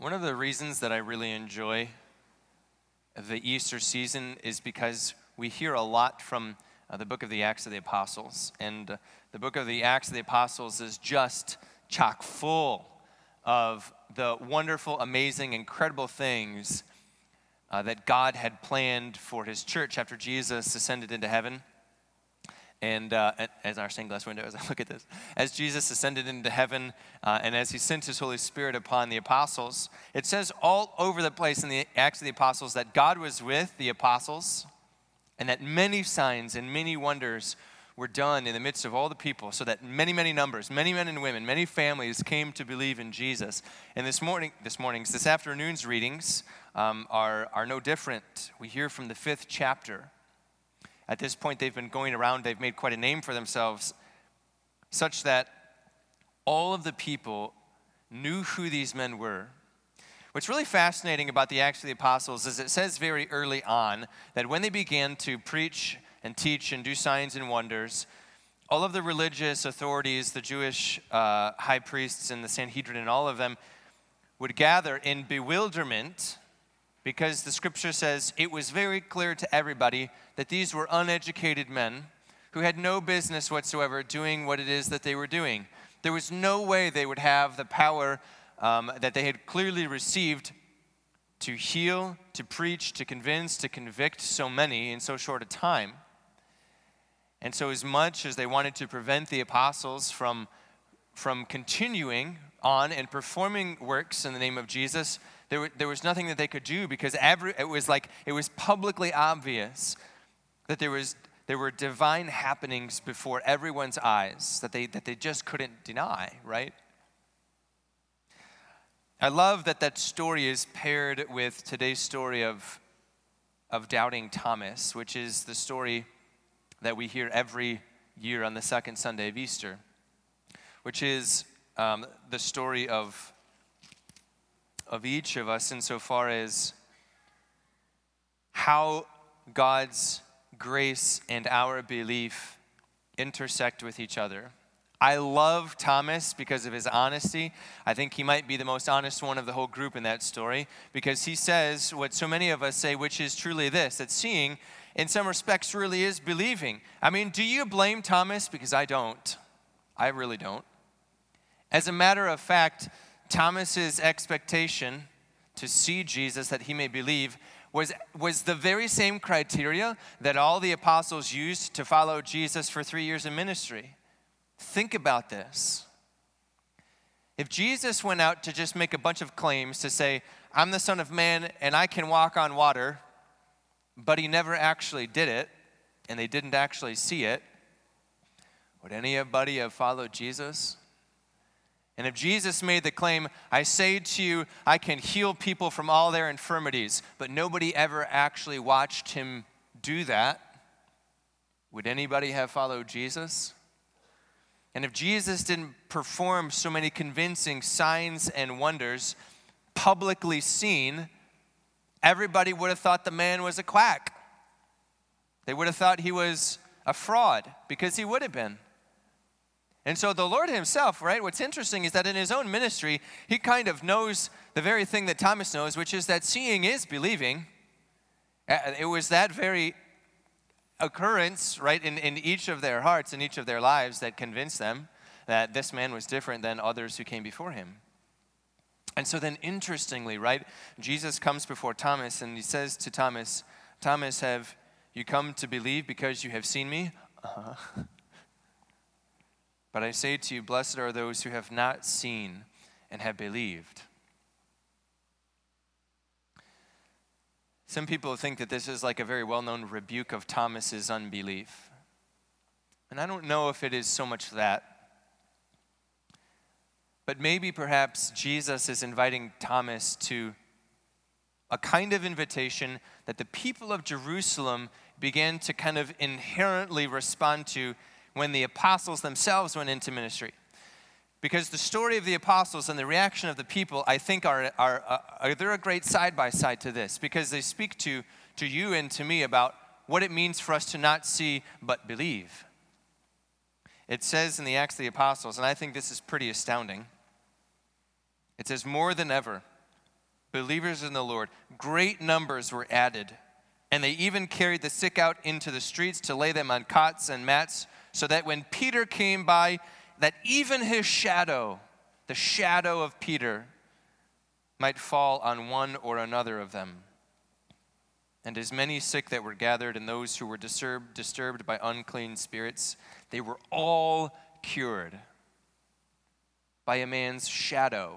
One of the reasons that I really enjoy the Easter season is because we hear a lot from the book of the Acts of the Apostles. And the book of the Acts of the Apostles is just chock full of the wonderful, amazing, incredible things that God had planned for his church after Jesus ascended into heaven. And as our stained glass window, as I look at this, as Jesus ascended into heaven and as he sent his Holy Spirit upon the apostles, it says all over the place in the Acts of the Apostles that God was with the apostles and that many signs and many wonders were done in the midst of all the people, so that many, many numbers, many men and women, many families came to believe in Jesus. And this afternoon's readings are no different. We hear from the 5th chapter. At this point, they've been going around, they've made quite a name for themselves, such that all of the people knew who these men were. What's really fascinating about the Acts of the Apostles is it says very early on that when they began to preach and teach and do signs and wonders, all of the religious authorities, the Jewish high priests and the Sanhedrin and all of them would gather in bewilderment, because the scripture says it was very clear to everybody that these were uneducated men who had no business whatsoever doing what it is that they were doing. There was no way they would have the power that they had clearly received to heal, to preach, to convince, to convict so many in so short a time. And so as much as they wanted to prevent the apostles from continuing on and performing works in the name of Jesus, there was nothing that they could do, because it was publicly obvious that there were divine happenings before everyone's eyes that they just couldn't deny, right? I love that story is paired with today's story of doubting Thomas, which is the story that we hear every year on the second Sunday of Easter, which is the story of each of us insofar as how God's grace and our belief intersect with each other. I love Thomas because of his honesty. I think he might be the most honest one of the whole group in that story, because he says what so many of us say, which is truly this, that seeing in some respects really is believing. I mean, do you blame Thomas? Because I don't. I really don't. As a matter of fact, Thomas's expectation to see Jesus that he may believe was the very same criteria that all the apostles used to follow Jesus for 3 years in ministry. Think about this. If Jesus went out to just make a bunch of claims to say, I'm the Son of Man and I can walk on water, but he never actually did it, and they didn't actually see it, would anybody have followed Jesus? And if Jesus made the claim, I say to you, I can heal people from all their infirmities, but nobody ever actually watched him do that, would anybody have followed Jesus? And if Jesus didn't perform so many convincing signs and wonders publicly seen, everybody would have thought the man was a quack. They would have thought he was a fraud, because he would have been. And so the Lord himself, right, what's interesting is that in his own ministry, he kind of knows the very thing that Thomas knows, which is that seeing is believing. It was that very occurrence, right, in each of their hearts, in each of their lives, that convinced them that this man was different than others who came before him. And so then, interestingly, right, Jesus comes before Thomas and he says to Thomas, Thomas, have you come to believe because you have seen me? Uh-huh. But I say to you, blessed are those who have not seen and have believed. Some people think that this is like a very well-known rebuke of Thomas's unbelief. And I don't know if it is so much that. But maybe perhaps Jesus is inviting Thomas to a kind of invitation that the people of Jerusalem began to kind of inherently respond to when the apostles themselves went into ministry. Because the story of the apostles and the reaction of the people, I think, are they're a great side-by-side to this, because they speak to you and to me about what it means for us to not see but believe. It says in the Acts of the Apostles, and I think this is pretty astounding, it says, more than ever, believers in the Lord, great numbers were added. And they even carried the sick out into the streets to lay them on cots and mats, so that when Peter came by, that even his shadow, the shadow of Peter, might fall on one or another of them. And as many sick that were gathered and those who were disturbed by unclean spirits, they were all cured by a man's shadow.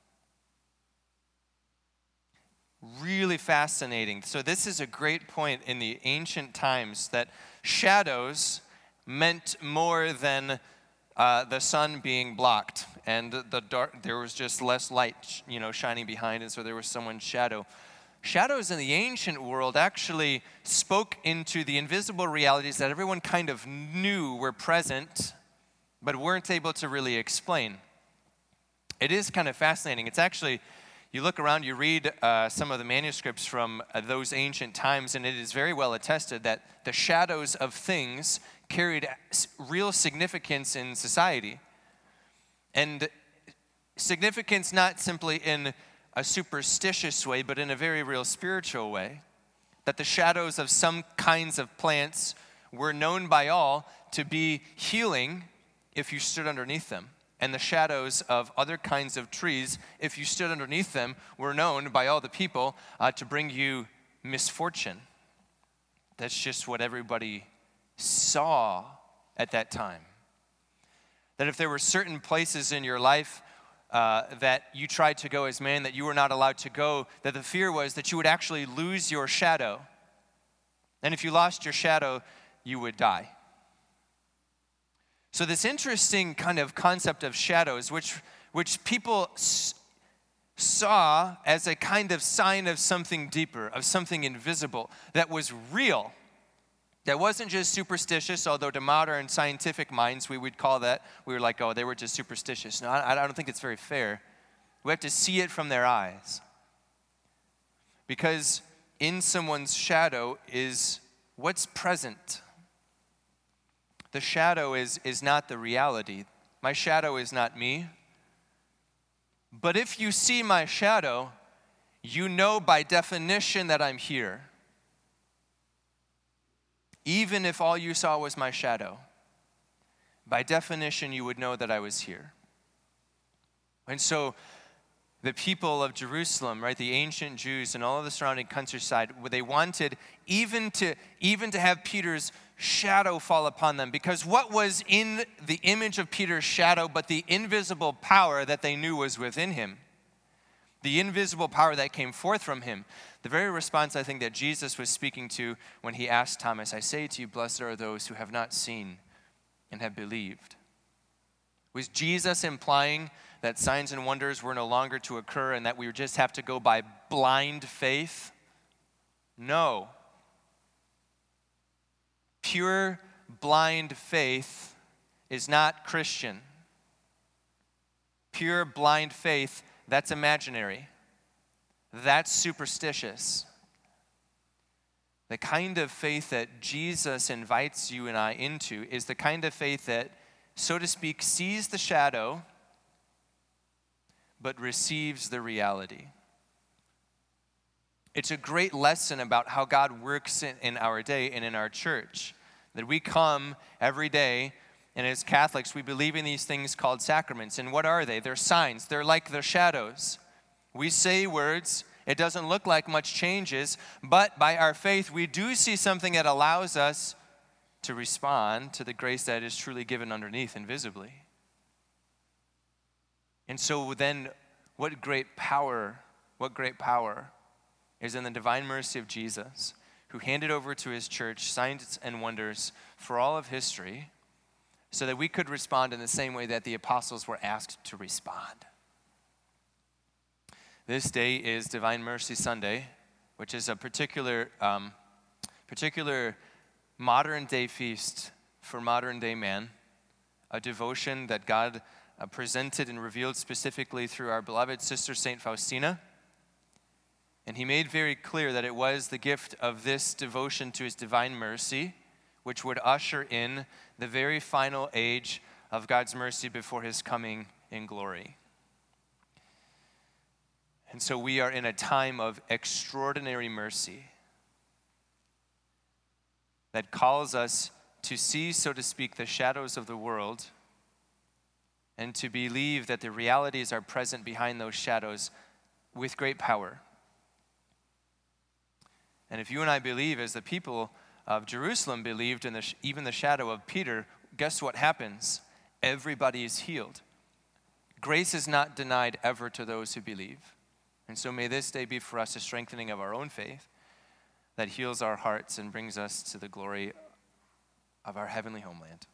Really fascinating. So this is a great point in the ancient times, that shadows meant more than the sun being blocked, and the dark, there was just less light, shining behind it, so there was someone's shadow. Shadows in the ancient world actually spoke into the invisible realities that everyone kind of knew were present, but weren't able to really explain. It is kind of fascinating. It's actually, you look around, you read some of the manuscripts from those ancient times, and it is very well attested that the shadows of things carried real significance in society. And significance not simply in a superstitious way, but in a very real spiritual way. That the shadows of some kinds of plants were known by all to be healing if you stood underneath them. And the shadows of other kinds of trees, if you stood underneath them, were known by all the people to bring you misfortune. That's just what everybody saw at that time. That if there were certain places in your life that you tried to go as man, that you were not allowed to go, that the fear was that you would actually lose your shadow. And if you lost your shadow, you would die. So this interesting kind of concept of shadows, which people saw as a kind of sign of something deeper, of something invisible, that was real, that wasn't just superstitious, although to modern scientific minds we would call that, we were like, oh, they were just superstitious. No, I don't think it's very fair. We have to see it from their eyes. Because in someone's shadow is what's present. The shadow is not the reality. My shadow is not me. But if you see my shadow, you know by definition that I'm here. Even if all you saw was my shadow, by definition you would know that I was here. And so the people of Jerusalem, right, the ancient Jews and all of the surrounding countryside, they wanted even to have Peter's shadow fall upon them, because what was in the image of Peter's shadow but the invisible power that they knew was within him? The invisible power that came forth from him. The very response I think that Jesus was speaking to when he asked Thomas, I say to you, blessed are those who have not seen and have believed. Was Jesus implying that signs and wonders were no longer to occur and that we would just have to go by blind faith? No. Pure blind faith is not Christian. Pure blind faith, that's imaginary. That's superstitious. The kind of faith that Jesus invites you and I into is the kind of faith that, so to speak, sees the shadow but receives the reality. It's a great lesson about how God works in our day and in our church. That we come every day, and as Catholics, we believe in these things called sacraments. And what are they? They're signs. They're like the shadows. We say words. It doesn't look like much changes, but by our faith, we do see something that allows us to respond to the grace that is truly given underneath invisibly. And so then, what great power is in the divine mercy of Jesus, who handed over to his church signs and wonders for all of history, so that we could respond in the same way that the apostles were asked to respond. This day is Divine Mercy Sunday, which is a particular modern day feast for modern day man, a devotion that God presented and revealed specifically through our beloved sister Saint Faustina. And he made very clear that it was the gift of this devotion to his divine mercy which would usher in the very final age of God's mercy before his coming in glory. And so we are in a time of extraordinary mercy that calls us to see, so to speak, the shadows of the world and to believe that the realities are present behind those shadows with great power. And if you and I believe, as the people of Jerusalem believed in even the shadow of Peter, guess what happens? Everybody is healed. Grace is not denied ever to those who believe. And so may this day be for us a strengthening of our own faith that heals our hearts and brings us to the glory of our heavenly homeland.